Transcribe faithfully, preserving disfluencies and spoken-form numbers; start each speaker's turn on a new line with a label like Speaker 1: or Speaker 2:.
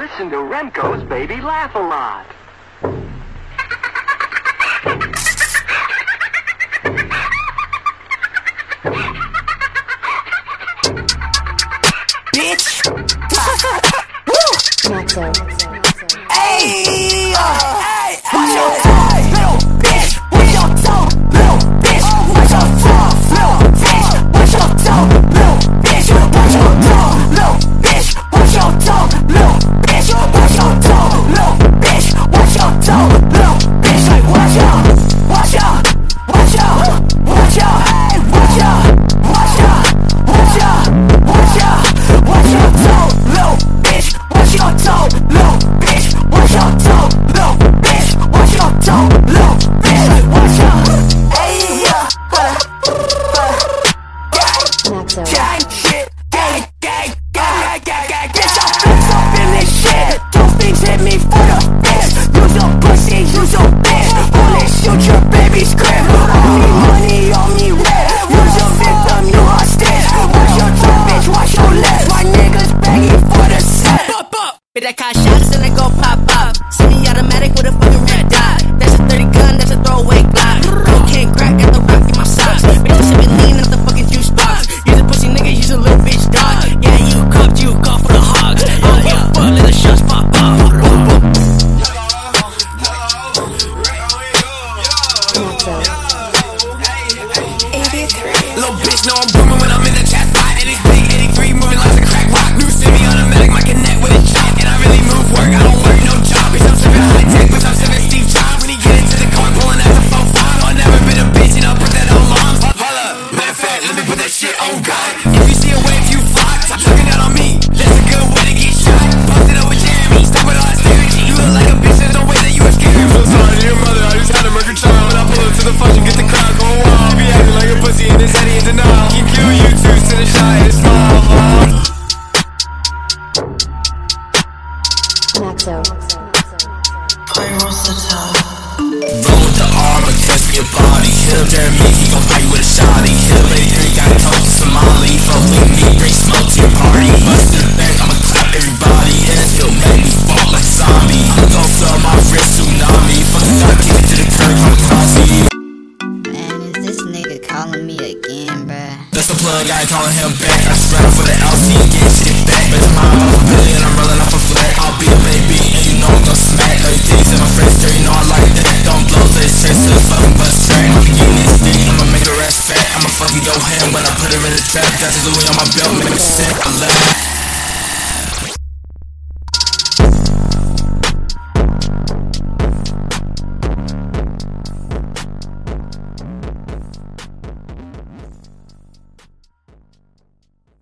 Speaker 1: Listen to Remco's Baby Laugh a Lot.
Speaker 2: Bitch! Hey! Hey! Watch your tongue, little bitch! Watch your tongue, little bitch! Watch your tongue, little bitch! Watch your tongue, little bitch! Watch your tongue, little bitch! Watch your tongue, little bitch! Watch your tongue, little bitch! Watch your tongue, little bitch! Like watch out! Watch out! Watch out! Watch out! Hey! Watch out! Watch out! Watch out! Watch out! Watch your tongue, little bitch! Watch your tongue, little bitch! Watch your tongue, little bitch! Watch your tongue, little bitch! Like watch out! Hey yeah! Gang shit! Gang, gang, gang, gang, gang! Get your flips up in this shit! Those things hit me for the fist! Use your pussy, use your bitch! Bullet shoot your baby's crib! On me money, on me red! Use your victim, you hostage! Watch your tongue, bitch, watch your lips! My niggas begging for the set! Pop up! Hit that car shots and they go pop up. Semi-automatic with a fucking red dot. That's a thirty gun, that's a throwaway Glock. Cocaine crack, got the rock in my socks. Bitch, I'm sipping lean out the fucking juice box. Use a pussy nigga, use a little bitch dog. Yeah, you cuffed, you call for the hogs. Oh yeah, fuck, let the shots pop off. Little bitch, know I'm booming when I'm in the chat spot. eighty-three, eighty-three, moving like a crack rock. New semi-automatic, my connect with a chop. And I really move work, I don't work no job. Bitch, I'm sipping high tech, bitch, I'm sipping Steve Jobs. When he get into the car, pulling out the four five. I've never been a bitch and I'll put that on moms. Hold up, matter of fact, let me put that shit on God. If you see a wave, you flock. Stop talking out on me, that's a good way to get shot. Post it over Jeremy, stop with all that staring. You look like a bitch, there's no way that you are scared.
Speaker 3: So sorry to your mother, I just had a murder child. When I pull up to the function, get the crowd going wild. Be acting like a pussy and this Eddie in denial. Can kill you two, send a shot and smile.
Speaker 2: Roll with the armor, test me your body. Hit up Jeremy, he gon' fight you with a shotty. Hit up eighty-three, got it close to Somali. Fuck with me, bring smoke to your party. Bust to the back, I'ma clap everybody. And still make me fall like a zombie. I'm gon' flood my wrist, tsunami. Fuck the dog, kick it to the curb, come across me.
Speaker 4: Man, is this nigga calling me again, bruh?
Speaker 2: That's the plug, I ain't calling him back. I just ran off with the L C and get shit back. Bitch, I'm high off a billion, I'm rolling off a flat. I'll be a baby, and you know I'm gon' smack. Thirty titties in my face, girl, you know I like that. Don't blow to this chest, to the fucking bus track. I'm getting this dick, I'ma make her ass fat. I'ma fucking go ham when I put her in the trap. Got the Louis on my belt, make her sick, I love it.